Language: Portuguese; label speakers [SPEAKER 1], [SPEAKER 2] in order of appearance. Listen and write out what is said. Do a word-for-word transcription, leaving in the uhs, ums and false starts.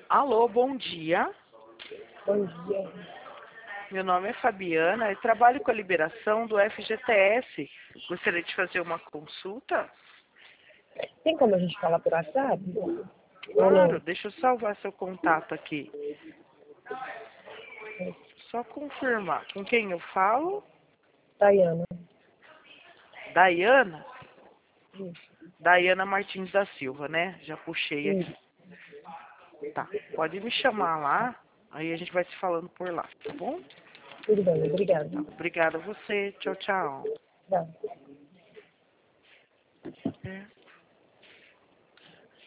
[SPEAKER 1] Alô, bom dia.
[SPEAKER 2] Bom dia.
[SPEAKER 1] Meu nome é Fabiana e trabalho com a liberação do F G T S. Gostaria de fazer uma consulta?
[SPEAKER 2] Tem como a gente falar por WhatsApp? Ou
[SPEAKER 1] Claro,
[SPEAKER 2] não?
[SPEAKER 1] deixa eu salvar seu contato aqui. Só confirmar. Com quem eu falo?
[SPEAKER 2] Tayana.
[SPEAKER 1] Daiana?
[SPEAKER 2] Isso.
[SPEAKER 1] Daiana Martins da Silva, né? Já puxei aqui.
[SPEAKER 2] Isso.
[SPEAKER 1] Tá, pode me chamar lá, aí a gente vai se falando por lá, tá bom?
[SPEAKER 2] Tudo bem, obrigada.
[SPEAKER 1] Tá, obrigada a você. Tchau, tchau.
[SPEAKER 2] Tchau.
[SPEAKER 1] É.